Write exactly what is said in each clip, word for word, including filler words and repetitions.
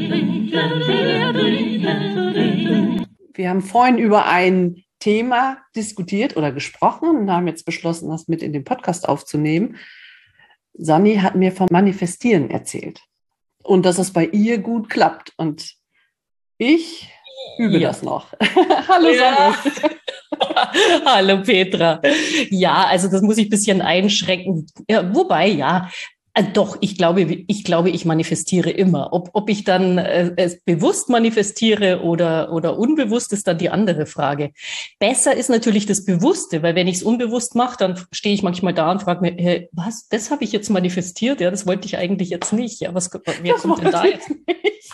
Wir haben vorhin über ein Thema diskutiert oder gesprochen und haben jetzt beschlossen, das mit in den Podcast aufzunehmen. Sanni hat mir vom Manifestieren erzählt und dass es bei ihr gut klappt. Und ich übe ja. das noch. Hallo ja. Sanni. Hallo Petra. Ja, also das muss ich ein bisschen einschränken. Ja, wobei, ja, äh, doch, ich glaube, ich glaube, ich manifestiere immer. Ob, ob ich dann äh, es bewusst manifestiere oder, oder unbewusst, ist dann die andere Frage. Besser ist natürlich das Bewusste, weil wenn ich es unbewusst mache, dann stehe ich manchmal da und frage mir, hey, was, das habe ich jetzt manifestiert? Ja, das wollte ich eigentlich jetzt nicht. Ja, was wer das kommt denn da jetzt? Nicht.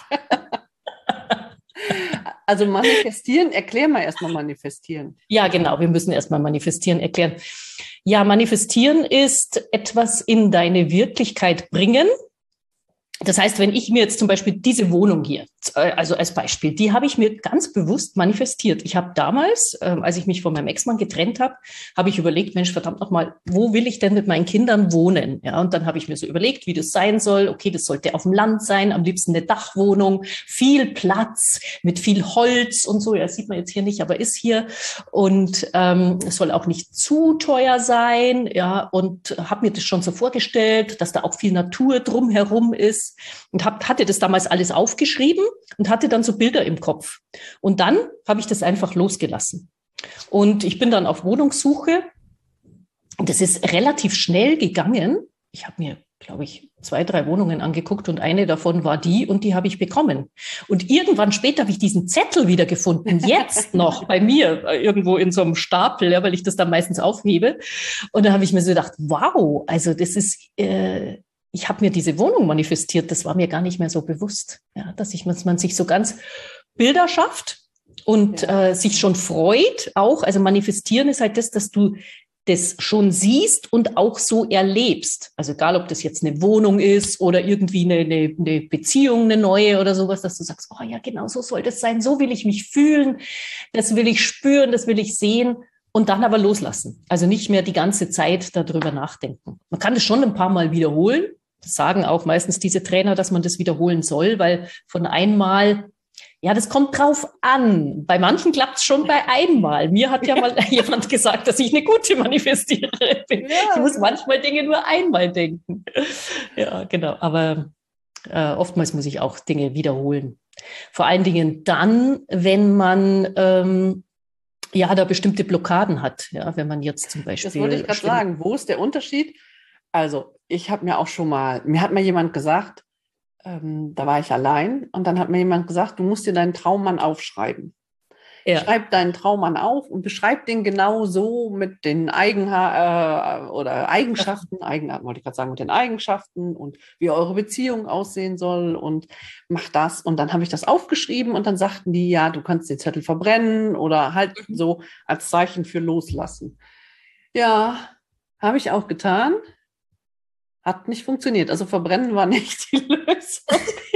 Also manifestieren, erklär mal erstmal manifestieren. Ja, genau, wir müssen erstmal manifestieren erklären. Ja, manifestieren ist etwas in deine Wirklichkeit bringen. Das heißt, wenn ich mir jetzt zum Beispiel diese Wohnung hier, also als Beispiel, die habe ich mir ganz bewusst manifestiert. Ich habe damals, als ich mich von meinem Ex-Mann getrennt habe, habe ich überlegt, Mensch, verdammt nochmal, wo will ich denn mit meinen Kindern wohnen? Ja, und dann habe ich mir so überlegt, wie das sein soll. Okay, das sollte auf dem Land sein, am liebsten eine Dachwohnung, viel Platz, mit viel Holz und so. Ja, das sieht man jetzt hier nicht, aber ist hier. Und ähm, es soll auch nicht zu teuer sein. Ja, und habe mir das schon so vorgestellt, dass da auch viel Natur drumherum ist. Und hab, hatte das damals alles aufgeschrieben und hatte dann so Bilder im Kopf. Und dann habe ich das einfach losgelassen. Und ich bin dann auf Wohnungssuche. Und das ist relativ schnell gegangen. Ich habe mir, glaube ich, zwei, drei Wohnungen angeguckt und eine davon war die und die habe ich bekommen. Und irgendwann später habe ich diesen Zettel wieder gefunden, jetzt noch bei mir, irgendwo in so einem Stapel, ja, weil ich das dann meistens aufhebe. Und da habe ich mir so gedacht, wow, also das ist... Äh, Ich habe mir diese Wohnung manifestiert, das war mir gar nicht mehr so bewusst, ja, dass ich, dass man sich so ganz Bilder schafft und ja. äh, sich schon freut auch. Also manifestieren ist halt das, dass du das schon siehst und auch so erlebst. Also egal, ob das jetzt eine Wohnung ist oder irgendwie eine, eine, eine Beziehung, eine neue oder sowas, dass du sagst, oh ja, genau so soll das sein, so will ich mich fühlen, das will ich spüren, das will ich sehen. Und dann aber loslassen. Also nicht mehr die ganze Zeit darüber nachdenken. Man kann das schon ein paar Mal wiederholen. Das sagen auch meistens diese Trainer, dass man das wiederholen soll, weil von einmal, ja, das kommt drauf an. Bei manchen klappt es schon bei einmal. Mir hat ja mal jemand gesagt, dass ich eine gute Manifestiererin bin. Ja. Ich muss manchmal Dinge nur einmal denken. Ja, genau. Aber äh, oftmals muss ich auch Dinge wiederholen. Vor allen Dingen dann, wenn man ähm, ja da bestimmte Blockaden hat. Ja, wenn man jetzt zum Beispiel... Das wollte ich gerade sagen. Wo ist der Unterschied? Also ich habe mir auch schon mal, mir hat mal jemand gesagt, ähm, da war ich allein und dann hat mir jemand gesagt, du musst dir deinen Traummann aufschreiben. Ja. Schreib deinen Traummann auf und beschreib den genau so mit den Eigenha- äh, oder Eigenschaften, Eigenarten wollte ich gerade sagen, mit den Eigenschaften und wie eure Beziehung aussehen soll und mach das. Und dann habe ich das aufgeschrieben und dann sagten die, ja, du kannst den Zettel verbrennen oder halt mhm. so als Zeichen für loslassen. Ja, habe ich auch getan. Hat nicht funktioniert. Also verbrennen war nicht die Lösung.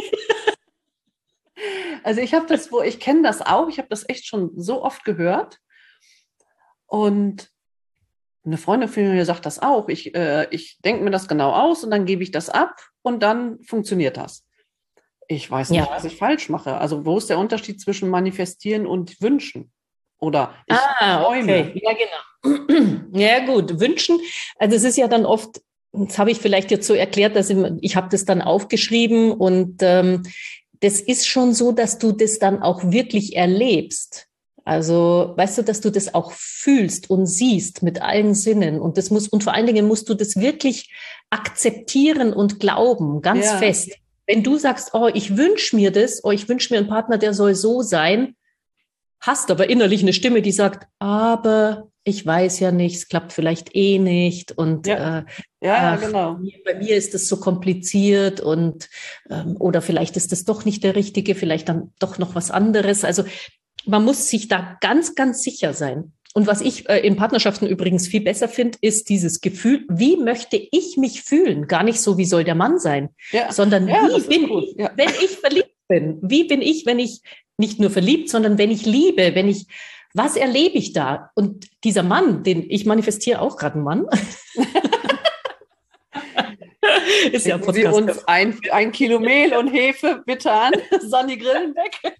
Also ich habe das, wo ich kenne das auch. Ich habe das echt schon so oft gehört. Und eine Freundin von mir sagt das auch. Ich, äh, ich denke mir das genau aus und dann gebe ich das ab und dann funktioniert das. Ich weiß nicht, ja. was ich falsch mache. Also wo ist der Unterschied zwischen manifestieren und wünschen? Oder ich ah, träume. Okay. Ja, genau. Ja gut, wünschen. Also es ist ja dann oft... Das habe ich vielleicht jetzt so erklärt, dass ich, ich habe das dann aufgeschrieben und ähm, das ist schon so, dass du das dann auch wirklich erlebst. Also, weißt du, dass du das auch fühlst und siehst mit allen Sinnen und das muss und vor allen Dingen musst du das wirklich akzeptieren und glauben, ganz ja. fest. Wenn du sagst, oh, ich wünsche mir das, oh, ich wünsche mir einen Partner, der soll so sein, hast aber innerlich eine Stimme, die sagt, aber ich weiß ja nicht, es klappt vielleicht eh nicht und ja, äh, ja ach, genau. Bei mir ist das so kompliziert und ähm, oder vielleicht ist das doch nicht der Richtige, vielleicht dann doch noch was anderes. Also man muss sich da ganz, ganz sicher sein. Und was ich äh, in Partnerschaften übrigens viel besser finde, ist dieses Gefühl, wie möchte ich mich fühlen? Gar nicht so, wie soll der Mann sein, ja. sondern ja, wie bin gut. ich, ja. wenn ich verliebt bin? Wie bin ich, wenn ich nicht nur verliebt, sondern wenn ich liebe, wenn ich was erlebe ich da? Und dieser Mann, den ich manifestiere auch gerade einen Mann. Ist ja Schicken Sie Podcast. uns ein, ein Kilo Mehl und Hefe bitte an. Sonny Grillen weg.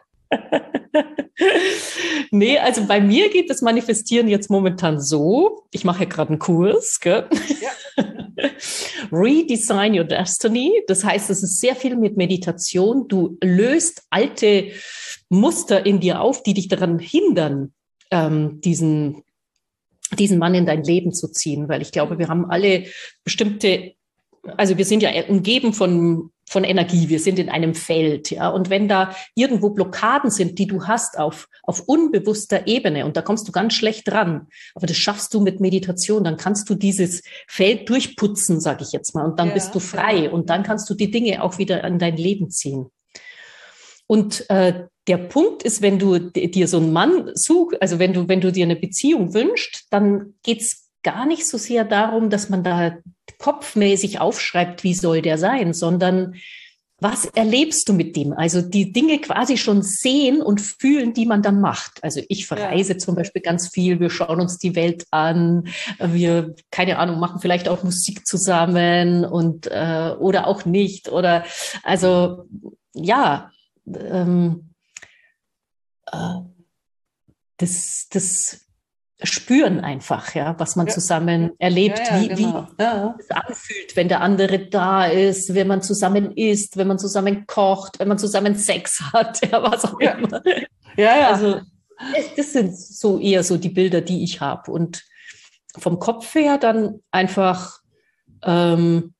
Nee, also bei mir geht das Manifestieren jetzt momentan so. Ich mache ja gerade einen Kurs, gell? Ja. Redesign Your Destiny. Das heißt, es ist sehr viel mit Meditation. Du löst alte Muster in dir auf, die dich daran hindern, ähm, diesen, diesen Mann in dein Leben zu ziehen. Weil ich glaube, wir haben alle bestimmte, also wir sind ja umgeben von von Energie, wir sind in einem Feld, ja, und wenn da irgendwo Blockaden sind, die du hast auf, auf unbewusster Ebene, und da kommst du ganz schlecht dran, aber das schaffst du mit Meditation, dann kannst du dieses Feld durchputzen, sage ich jetzt mal, und dann ja, bist du frei, ja. Und dann kannst du die Dinge auch wieder in dein Leben ziehen. Und äh, der Punkt ist, wenn du dir so einen Mann suchst, also wenn du, wenn du dir eine Beziehung wünschst, dann geht's gar nicht so sehr darum, dass man da kopfmäßig aufschreibt, wie soll der sein, sondern was erlebst du mit dem? Also die Dinge quasi schon sehen und fühlen, die man dann macht. Also ich verreise ja. zum Beispiel ganz viel, wir schauen uns die Welt an, wir, keine Ahnung, machen vielleicht auch Musik zusammen und äh, oder auch nicht. Oder also ja, ähm, äh, das, das spüren einfach, ja, was man ja. zusammen erlebt, ja, ja, wie, genau. wie ja. es anfühlt, wenn der andere da ist, wenn man zusammen isst, wenn man zusammen kocht, wenn man zusammen Sex hat, ja, was auch ja. immer. Ja, ja. Also das sind so eher so die Bilder, die ich habe. Und vom Kopf her dann einfach ähm,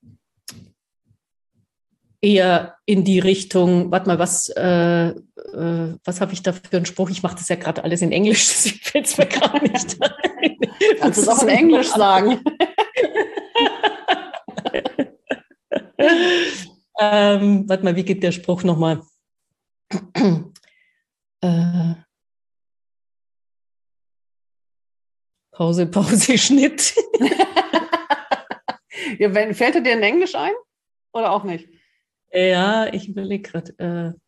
eher in die Richtung, warte mal, was, äh, äh, was habe ich da für einen Spruch? Ich mache das ja gerade alles in Englisch, deswegen fällt es mir gerade nicht ein. Kannst du es auch in Englisch sagen? ähm, warte mal, wie geht der Spruch nochmal? äh, Pause, Pause, Schnitt. Ja, wenn, fällt dir in Englisch ein? Oder auch nicht? Ja, ich überlege gerade. Äh,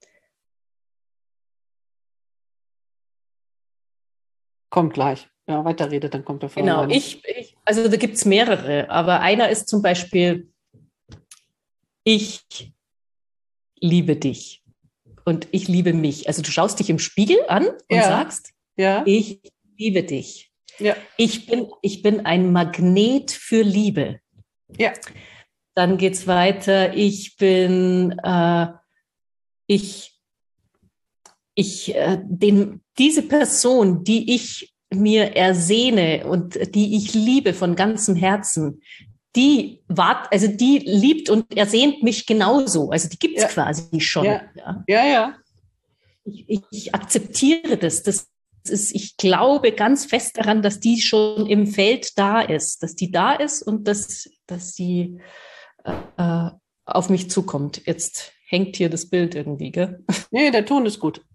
kommt gleich. Ja, weiterredet, dann kommt er von Genau, ich, ich, also da gibt es mehrere, aber einer ist zum Beispiel, ich liebe dich und ich liebe mich. Also du schaust dich im Spiegel an und ja. sagst, ja. ich liebe dich. Ja. Ich bin, ich bin ein Magnet für Liebe. Ja. Dann geht's weiter. Ich bin, äh, ich, ich, äh, den, diese Person, die ich mir ersehne und die ich liebe von ganzem Herzen, die wart, also die liebt und ersehnt mich genauso. Also die gibt's ja. quasi schon. Ja, ja. ja, ja. Ich, ich, ich akzeptiere das. Das ist, ich glaube ganz fest daran, dass die schon im Feld da ist, dass die da ist und dass, dass sie äh, auf mich zukommt. Jetzt hängt hier das Bild irgendwie, gell? Nee, der Ton ist gut.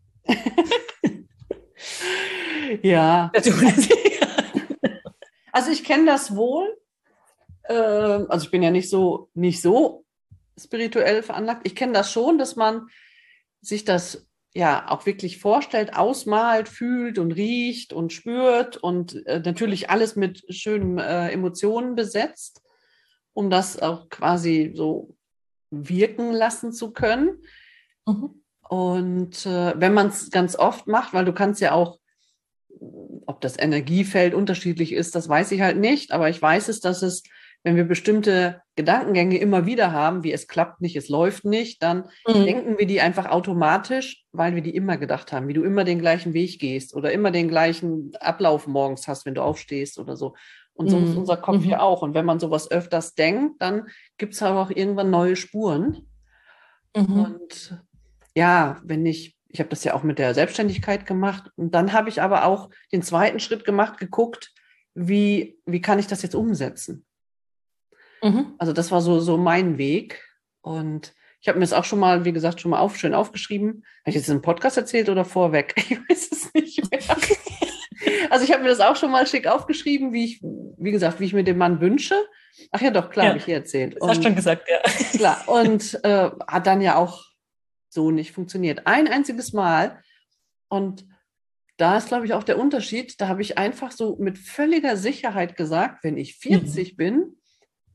Ja. Der Ton ist, also ich kenne das wohl. Äh, also ich bin ja nicht so, nicht so spirituell veranlagt. Ich kenne das schon, dass man sich das ja auch wirklich vorstellt, ausmalt, fühlt und riecht und spürt und äh, natürlich alles mit schönen äh, Emotionen besetzt, um das auch quasi so wirken lassen zu können. Mhm. Und äh, wenn man es ganz oft macht, weil du kannst ja auch, ob das Energiefeld unterschiedlich ist, das weiß ich halt nicht, aber ich weiß es, dass es, wenn wir bestimmte Gedankengänge immer wieder haben, wie es klappt nicht, es läuft nicht, dann mhm. denken wir die einfach automatisch, weil wir die immer gedacht haben, wie du immer den gleichen Weg gehst oder immer den gleichen Ablauf morgens hast, wenn du aufstehst oder so. Und so mhm. ist unser Kopf mhm. ja auch. Und wenn man sowas öfters denkt, dann gibt es halt auch irgendwann neue Spuren. Mhm. Und ja, wenn ich, ich habe das ja auch mit der Selbstständigkeit gemacht und dann habe ich aber auch den zweiten Schritt gemacht, geguckt, wie, wie kann ich das jetzt umsetzen? Mhm. Also das war so, so mein Weg und ich habe mir das auch schon mal, wie gesagt, schon mal auf, schön aufgeschrieben. Habe ich jetzt im Podcast erzählt oder vorweg? Ich weiß es nicht mehr. Also ich habe mir das auch schon mal schick aufgeschrieben, wie ich, wie gesagt, wie ich mir den Mann wünsche. Ach ja, doch, klar, ja, habe ich hier erzählt. Das hast du schon gesagt, ja. Klar, und äh, hat dann ja auch so nicht funktioniert. Ein einziges Mal. Und da ist, glaube ich, auch der Unterschied. Da habe ich einfach so mit völliger Sicherheit gesagt, wenn ich vierzig mhm. bin,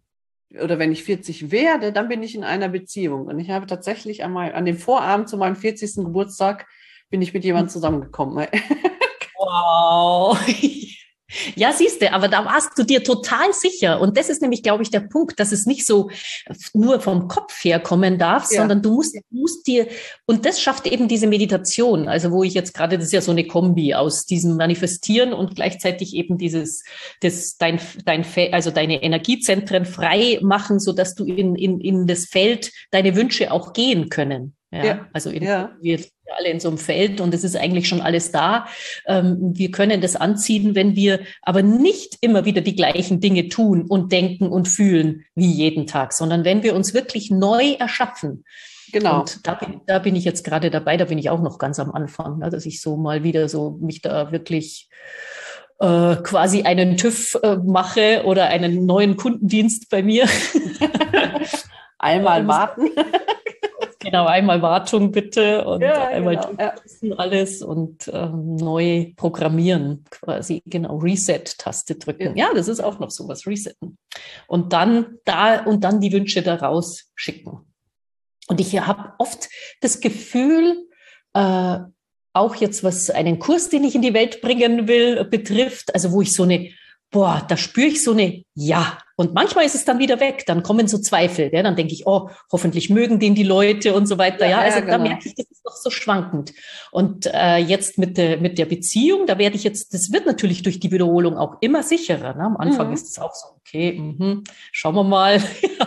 oder wenn ich vierzig werde, dann bin ich in einer Beziehung. Und ich habe tatsächlich an, mein, an dem Vorabend zu meinem vierzigsten Geburtstag bin ich mit jemandem zusammengekommen. Wow. Ja, siehst du, aber da warst du dir total sicher. Und das ist nämlich, glaube ich, der Punkt, dass es nicht so nur vom Kopf her kommen darf, ja. sondern du musst, musst dir, und das schafft eben diese Meditation, also wo ich jetzt gerade, das ist ja so eine Kombi aus diesem Manifestieren und gleichzeitig eben dieses, das, dein, dein, also deine Energiezentren frei machen, sodass du in, in, in das Feld deine Wünsche auch gehen können. Ja, ja. Also in, ja. wir sind alle in so einem Feld und es ist eigentlich schon alles da. Ähm, wir können das anziehen, wenn wir aber nicht immer wieder die gleichen Dinge tun und denken und fühlen wie jeden Tag, sondern wenn wir uns wirklich neu erschaffen. Genau. Und da bin, da bin ich jetzt gerade dabei, da bin ich auch noch ganz am Anfang, ja, dass ich so mal wieder so mich da wirklich äh, quasi einen TÜV äh, mache oder einen neuen Kundendienst bei mir. Einmal warten. Genau, einmal Wartung bitte und ja, einmal genau, ja. alles und ähm, neu programmieren, quasi, genau, Reset-Taste drücken. Ja. ja, das ist auch noch sowas, Resetten. Und dann da und dann die Wünsche da rausschicken. Und ich habe oft das Gefühl, äh, auch jetzt was einen Kurs, den ich in die Welt bringen will, betrifft, also wo ich so eine boah, da spüre ich so eine Ja. Und manchmal ist es dann wieder weg. Dann kommen so Zweifel. Ja? Dann denke ich, oh, hoffentlich mögen den die Leute und so weiter. Ja, ja also ja, genau. Da merke ich, das ist doch so schwankend. Und äh, jetzt mit der, mit der Beziehung, da werde ich jetzt, das wird natürlich durch die Wiederholung auch immer sicherer. Ne? Am Anfang mhm. ist es auch so, okay, mh, schauen wir mal.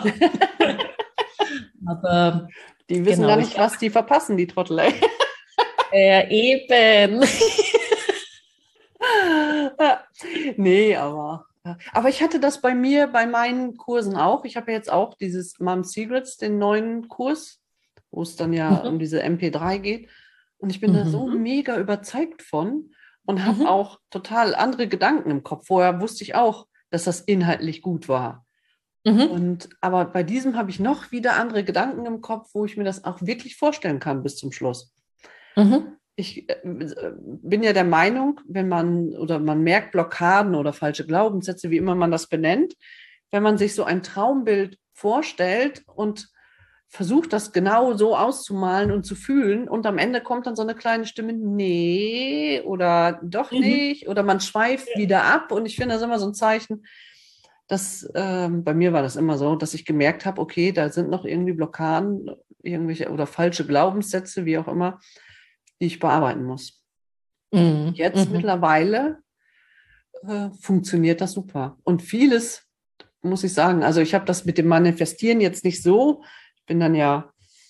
Aber die wissen genau, gar nicht, was die verpassen, die Trottel. Äh, eben. Ja, nee, aber, aber ich hatte das bei mir, bei meinen Kursen auch. Ich habe ja jetzt auch dieses Mom Secrets, den neuen Kurs, wo es dann ja mhm. um diese M P drei geht. Und ich bin mhm. da so mega überzeugt von und habe mhm. auch total andere Gedanken im Kopf. Vorher wusste ich auch, dass das inhaltlich gut war. Mhm. Und, aber bei diesem habe ich noch wieder andere Gedanken im Kopf, wo ich mir das auch wirklich vorstellen kann bis zum Schluss. Mhm. Ich äh, bin ja der Meinung, wenn man oder man merkt Blockaden oder falsche Glaubenssätze, wie immer man das benennt, wenn man sich so ein Traumbild vorstellt und versucht, das genau so auszumalen und zu fühlen und am Ende kommt dann so eine kleine Stimme, nee oder doch mhm. nicht oder man schweift ja. wieder ab und ich finde das immer so ein Zeichen, dass äh, bei mir war das immer so, dass ich gemerkt habe, okay, da sind noch irgendwie Blockaden, irgendwelche oder falsche Glaubenssätze, wie auch immer, die ich bearbeiten muss. Mhm. Jetzt mhm. mittlerweile äh, funktioniert das super. Und vieles, muss ich sagen, also ich habe das mit dem Manifestieren jetzt nicht so, ich bin dann ja,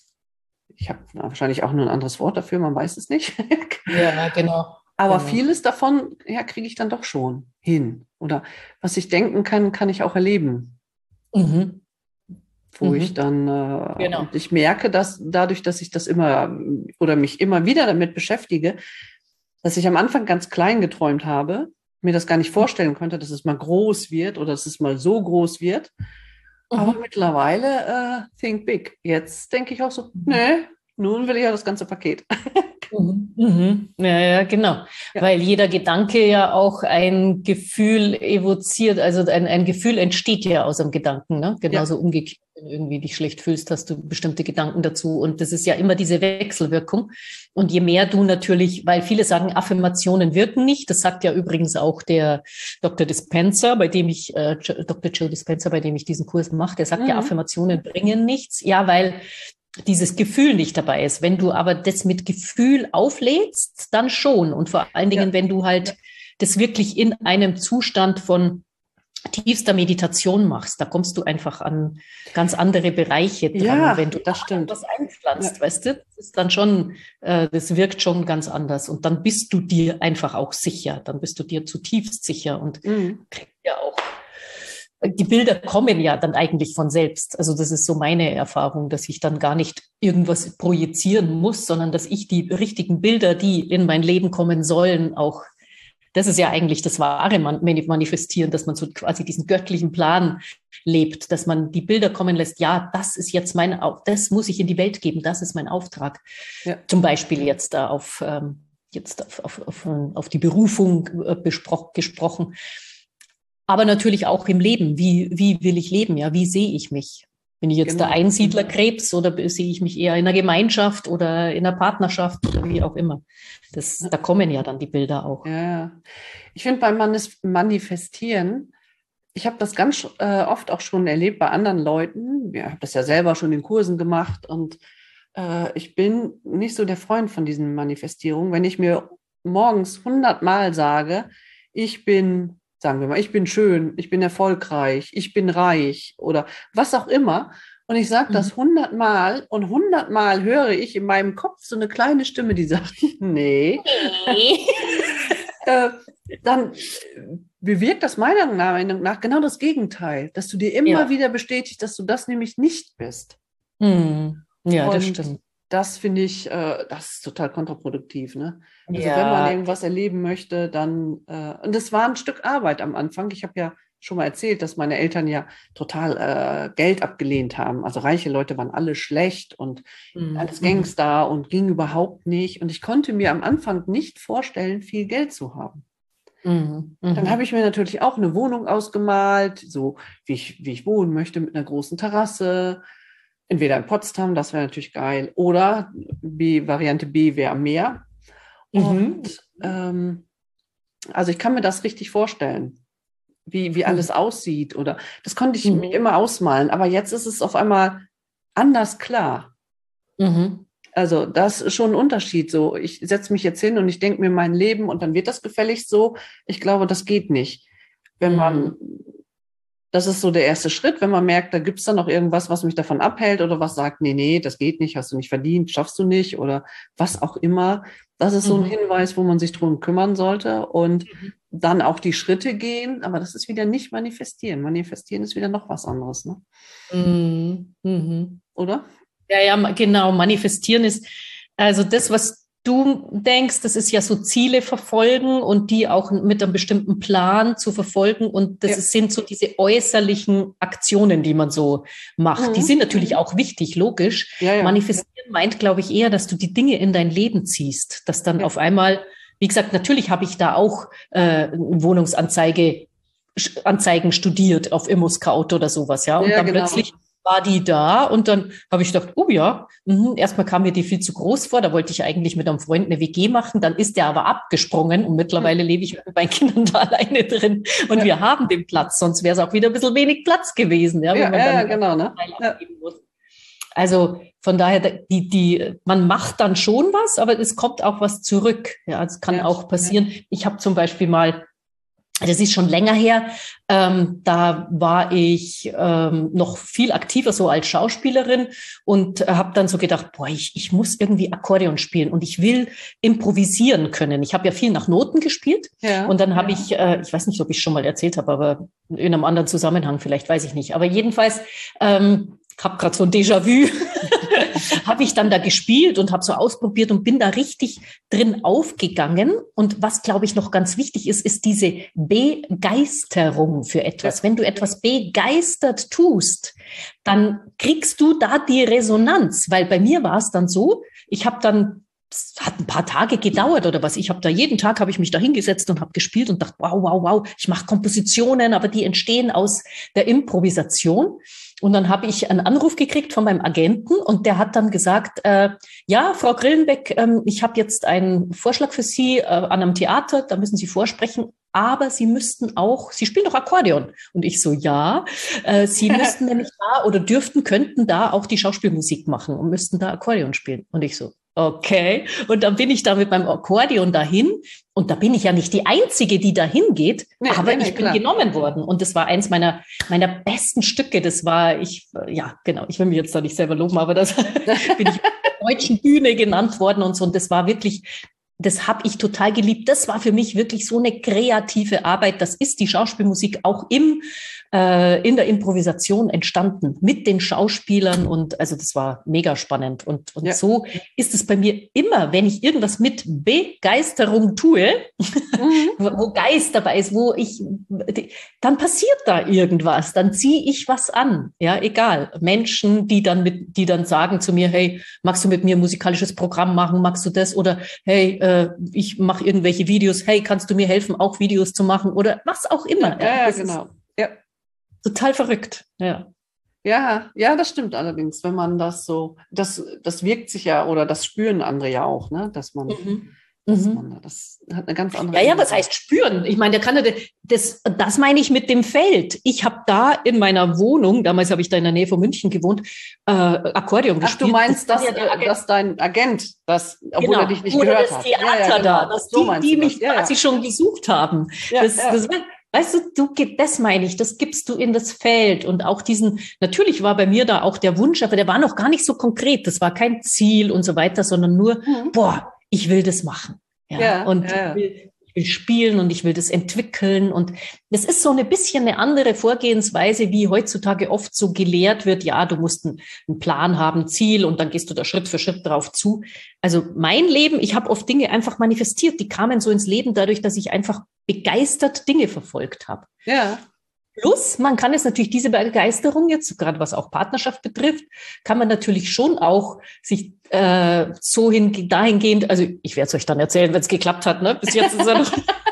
ich habe wahrscheinlich auch nur ein anderes Wort dafür, man weiß es nicht. Ja, genau. Aber genau. vieles davon, ja, kriege ich dann doch schon hin. Oder was ich denken kann, kann ich auch erleben. Mhm. Wo mhm. ich dann, äh, genau. und ich merke, dass dadurch, dass ich das immer oder mich immer wieder damit beschäftige, dass ich am Anfang ganz klein geträumt habe, mir das gar nicht vorstellen konnte, dass es mal groß wird oder dass es mal so groß wird. Mhm. Aber mittlerweile, äh, think big. Jetzt denke ich auch so, mhm. nee, nun will ich ja das ganze Paket. Mhm. Mhm. Ja, ja, genau. Ja. Weil jeder Gedanke ja auch ein Gefühl evoziert, also ein, ein Gefühl entsteht ja aus einem Gedanken, ne? Genauso ja. umgekehrt, wenn du irgendwie dich schlecht fühlst, hast du bestimmte Gedanken dazu. Und das ist ja immer diese Wechselwirkung. Und je mehr du natürlich, weil viele sagen, Affirmationen wirken nicht, das sagt ja übrigens auch der Doktor Dispenza, bei dem ich, äh, Doktor Joe Dispenza, bei dem ich diesen Kurs mache, der sagt mhm. ja, Affirmationen bringen nichts. Ja, weil dieses Gefühl nicht dabei ist. Wenn du aber das mit Gefühl auflädst, dann schon. Und vor allen Dingen, ja. wenn du halt ja. das wirklich in einem Zustand von tiefster Meditation machst, da kommst du einfach an ganz andere Bereiche dran. Ja, wenn du das stimmt. was einpflanzt, ja. weißt du, das ist dann schon, äh, das wirkt schon ganz anders. Und dann bist du dir einfach auch sicher. Dann bist du dir zutiefst sicher und mhm. kriegst ja auch die Bilder kommen ja dann eigentlich von selbst. Also das ist so meine Erfahrung, dass ich dann gar nicht irgendwas projizieren muss, sondern dass ich die richtigen Bilder, die in mein Leben kommen sollen, auch, das ist ja eigentlich das wahre Manifestieren, dass man so quasi diesen göttlichen Plan lebt, dass man die Bilder kommen lässt, ja, das ist jetzt mein, das muss ich in die Welt geben, das ist mein Auftrag. Ja. Zum Beispiel jetzt da auf, jetzt auf, auf, auf, auf die Berufung besprochen, gesprochen. Aber natürlich auch im Leben. Wie, wie will ich leben? Ja, wie sehe ich mich? Bin ich jetzt Genau. der Einsiedlerkrebs oder sehe ich mich eher in einer Gemeinschaft oder in einer Partnerschaft oder wie auch immer? Das, da kommen ja dann die Bilder auch. Ja, ich finde beim Manis- Manifestieren, ich habe das ganz äh, oft auch schon erlebt bei anderen Leuten. Ich habe das ja selber schon in Kursen gemacht und äh, ich bin nicht so der Freund von diesen Manifestierungen. Wenn ich mir morgens hundertmal sage, ich bin, sagen wir mal, ich bin schön, ich bin erfolgreich, ich bin reich oder was auch immer. Und ich sage das hundertmal und hundertmal höre ich in meinem Kopf so eine kleine Stimme, die sagt, nee. äh, dann bewirkt das meiner Meinung nach genau das Gegenteil, dass du dir immer Ja. wieder bestätigst, dass du das nämlich nicht bist. Hm. Ja, das Und stimmt. das finde ich, äh, das ist total kontraproduktiv. Ne? Also Ja. wenn man irgendwas erleben möchte, dann, äh, und das war ein Stück Arbeit am Anfang. Ich habe ja schon mal erzählt, dass meine Eltern ja total äh, Geld abgelehnt haben. Also reiche Leute waren alle schlecht und Mhm. alles Gangster und ging überhaupt nicht. Und ich konnte mir am Anfang nicht vorstellen, viel Geld zu haben. Mhm. Dann habe ich mir natürlich auch eine Wohnung ausgemalt, so wie ich, wie ich wohnen möchte, mit einer großen Terrasse. Entweder in Potsdam, das wäre natürlich geil, oder B, Variante B wäre am Meer. Mhm. Und ähm, also ich kann mir das richtig vorstellen, wie, wie alles aussieht. Oder das konnte ich Mhm. mir immer ausmalen, aber jetzt ist es auf einmal anders klar. Mhm. Also das ist schon ein Unterschied. So, ich setze mich jetzt hin und ich denke mir mein Leben und dann wird das gefälligst so. Ich glaube, das geht nicht. Wenn man, das ist so der erste Schritt, wenn man merkt, da gibt es dann noch irgendwas, was mich davon abhält oder was sagt, nee, nee, das geht nicht, hast du nicht verdient, schaffst du nicht oder was auch immer. Das ist so ein Mhm. Hinweis, wo man sich drum kümmern sollte und dann auch die Schritte gehen. Aber das ist wieder nicht manifestieren. Manifestieren ist wieder noch was anderes, ne? Mhm. Mhm. Oder? Ja, ja, ma- genau. Manifestieren ist, also das, was du denkst, das ist ja so Ziele verfolgen und die auch mit einem bestimmten Plan zu verfolgen. Und das Ja. ist, sind so diese äußerlichen Aktionen, die man so macht. Mhm. Die sind natürlich auch wichtig, logisch. Ja, ja. Manifestieren meint, glaube ich, eher, dass du die Dinge in dein Leben ziehst, dass dann Ja. auf einmal, wie gesagt, natürlich habe ich da auch äh, Wohnungsanzeige Anzeigen studiert auf ImmoScout oder sowas, ja. Und Ja, dann genau. plötzlich war die da und dann habe ich gedacht, oh ja, mh. erstmal kam mir die viel zu groß vor, da wollte ich eigentlich mit einem Freund eine W G machen, dann ist der aber abgesprungen und mittlerweile hm. lebe ich mit meinen Kindern da alleine drin und ja. wir haben den Platz, sonst wäre es auch wieder ein bisschen wenig Platz gewesen, ja, ja, wenn man ja, dann genau, ne? Ja. muss. Also von daher, die, die, man macht dann schon was, aber es kommt auch was zurück. Ja, es kann Ja. auch passieren. Ich habe zum Beispiel mal, das ist schon länger her, ähm, da war ich ähm, noch viel aktiver so als Schauspielerin und habe dann so gedacht, boah, ich, ich muss irgendwie Akkordeon spielen und ich will improvisieren können. Ich habe ja viel nach Noten gespielt Ja. und dann habe ich, äh, ich weiß nicht, ob ich schon mal erzählt habe, aber in einem anderen Zusammenhang vielleicht, weiß ich nicht. Aber jedenfalls ähm, habe gerade so ein Déjà-vu, habe ich dann da gespielt und habe so ausprobiert und bin da richtig drin aufgegangen. Und was, glaube ich, noch ganz wichtig ist, ist diese Begeisterung für etwas. Ja. Wenn du etwas begeistert tust, dann kriegst du da die Resonanz. Weil bei mir war es dann so, ich habe dann, es hat ein paar Tage gedauert oder was. Ich habe da jeden Tag habe ich mich da hingesetzt und habe gespielt und dachte, wow, wow, wow, ich mache Kompositionen, aber die entstehen aus der Improvisation. Und dann habe ich einen Anruf gekriegt von meinem Agenten und der hat dann gesagt, äh, ja, Frau Grillenbeck, ähm, ich habe jetzt einen Vorschlag für Sie äh, an einem Theater, da müssen Sie vorsprechen, aber Sie müssten auch, Sie spielen doch Akkordeon. Und ich so, ja, äh, Sie müssten nämlich da oder dürften, könnten da auch die Schauspielmusik machen und müssten da Akkordeon spielen. Und ich so, okay. Und dann bin ich da mit meinem Akkordeon dahin. Und da bin ich ja nicht die Einzige, die dahin geht, nee, aber nee, nee, ich bin klar. genommen worden. Und das war eins meiner, meiner besten Stücke. Das war, ich, ja, genau, ich will mich jetzt da nicht selber loben, aber das bin ich auf der deutschen Bühne genannt worden und so. Und das war wirklich, das habe ich total geliebt. Das war für mich wirklich so eine kreative Arbeit. Das ist die Schauspielmusik auch im äh, in der Improvisation entstanden mit den Schauspielern und also das war mega spannend. Und, und ja. so ist es bei mir immer, wenn ich irgendwas mit Begeisterung tue, mhm. wo, wo Geist dabei ist, wo ich, dann passiert da irgendwas, dann ziehe ich was an, ja, egal. Menschen, die dann mit, die dann sagen zu mir, hey, magst du mit mir ein musikalisches Programm machen, magst du das? Oder hey, äh, ich mache irgendwelche Videos, hey, kannst du mir helfen, auch Videos zu machen? Oder was auch immer. Ja, ja, ja genau. Ja. Total verrückt, ja. Ja, ja, das stimmt allerdings, wenn man das so, das, das wirkt sich ja, oder das spüren andere ja auch, ne, dass man, mhm. dass mhm. man, das hat eine ganz andere. Ja, ja, was heißt spüren? Ich meine, der kann ja, das, das meine ich mit dem Feld. Ich habe da in meiner Wohnung, damals habe ich da in der Nähe von München gewohnt, äh, Akkordeon Ach, gespielt. du meinst, das dass, ja dass dein Agent, das, obwohl genau. er dich nicht Oder gehört das hat. Theater ja, ja, genau. da, dass so die, die mich ja, quasi ja. schon gesucht haben. Ja, das, ja. das war, weißt du, du, das meine ich, das gibst du in das Feld und auch diesen, natürlich war bei mir da auch der Wunsch, aber der war noch gar nicht so konkret, das war kein Ziel und so weiter, sondern nur, mhm. boah, ich will das machen. Ja, ja und ja. Ich, will, ich will spielen und ich will das entwickeln und das ist so eine bisschen eine andere Vorgehensweise, wie heutzutage oft so gelehrt wird, ja, du musst einen, einen Plan haben, Ziel und dann gehst du da Schritt für Schritt drauf zu. Also mein Leben, ich habe oft Dinge einfach manifestiert, die kamen so ins Leben dadurch, dass ich einfach begeistert Dinge verfolgt habe. Ja. Plus, man kann es natürlich, diese Begeisterung jetzt, gerade was auch Partnerschaft betrifft, kann man natürlich schon auch sich äh, so hin, dahingehend, also ich werde es euch dann erzählen, wenn es geklappt hat, ne? Bis jetzt ist er noch,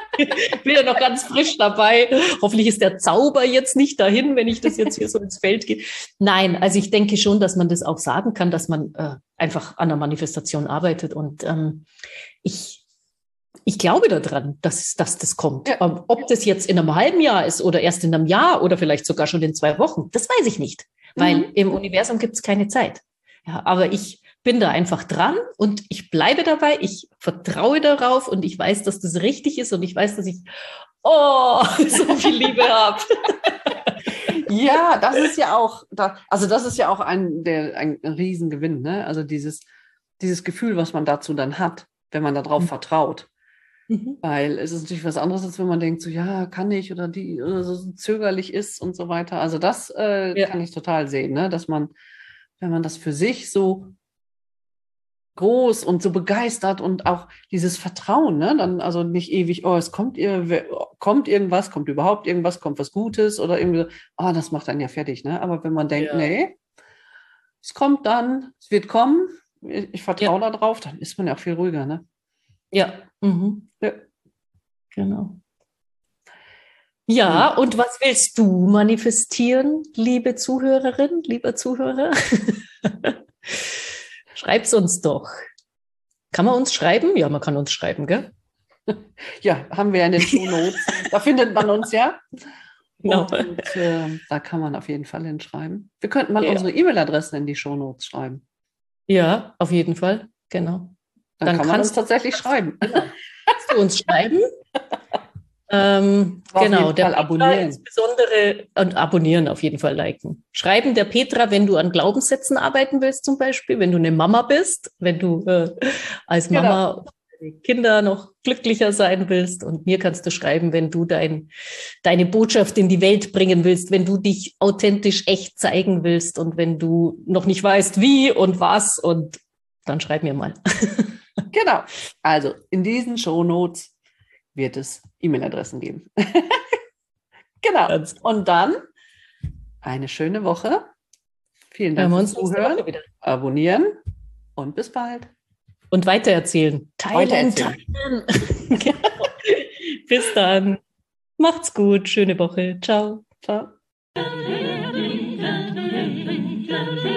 ich bin ja noch ganz frisch dabei. Hoffentlich ist der Zauber jetzt nicht dahin, wenn ich das jetzt hier so ins Feld gehe. Nein, also ich denke schon, dass man das auch sagen kann, dass man äh, einfach an der Manifestation arbeitet und ähm, ich Ich glaube daran, dass, dass das kommt. Ja. Ob das jetzt in einem halben Jahr ist oder erst in einem Jahr oder vielleicht sogar schon in zwei Wochen, das weiß ich nicht, weil mhm. im Universum gibt es keine Zeit. Ja, aber ich bin da einfach dran und ich bleibe dabei, ich vertraue darauf und ich weiß, dass das richtig ist und ich weiß, dass ich oh, so viel Liebe habe. Ja, das ist ja auch, also das ist ja auch ein, der, ein Riesengewinn, ne? Also dieses, dieses Gefühl, was man dazu dann hat, wenn man darauf mhm. vertraut. Mhm. Weil es ist natürlich was anderes, als wenn man denkt, so ja, kann ich oder die oder so zögerlich ist und so weiter. Also das äh, ja. kann ich total sehen, ne? Dass man, wenn man das für sich so groß und so begeistert und auch dieses Vertrauen, ne? Dann also nicht ewig, oh, es kommt ihr, kommt irgendwas, kommt überhaupt irgendwas, kommt was Gutes oder irgendwie, oh, das macht einen ja fertig, ne? Aber wenn man denkt, ja. nee, es kommt dann, es wird kommen, ich, ich vertraue ja. darauf, dann ist man ja auch viel ruhiger, ne? Ja. Mhm. Ja, genau. Ja, und was willst du manifestieren, liebe Zuhörerin, lieber Zuhörer? Schreib's uns doch. Kann man uns schreiben? Ja, man kann uns schreiben, gell? Ja, haben wir ja in den Shownotes. Da findet man uns ja. Genau. Und äh, da kann man auf jeden Fall hinschreiben. Wir könnten mal ja. unsere E-Mail-Adressen in die Shownotes schreiben. Ja, auf jeden Fall, genau. Dann, Dann kann man uns tatsächlich schreiben. Kannst du uns schreiben? ähm, genau, der Petra abonnieren. Insbesondere und abonnieren auf jeden Fall liken. Schreiben der Petra, wenn du an Glaubenssätzen arbeiten willst zum Beispiel, wenn du eine Mama bist, wenn du äh, als Mama genau. Kinder noch glücklicher sein willst und mir kannst du schreiben, wenn du dein, deine Botschaft in die Welt bringen willst, wenn du dich authentisch echt zeigen willst und wenn du noch nicht weißt, wie und was und dann schreib mir mal. Genau. Also in diesen Shownotes wird es E-Mail-Adressen geben. Genau. Ganz und dann eine schöne Woche. Vielen Dank fürs Zuhören. Abonnieren und bis bald. Und weitererzählen. Teilen, weitererzählen. teilen. Genau. Bis dann. Macht's gut. Schöne Woche. Ciao. Ciao.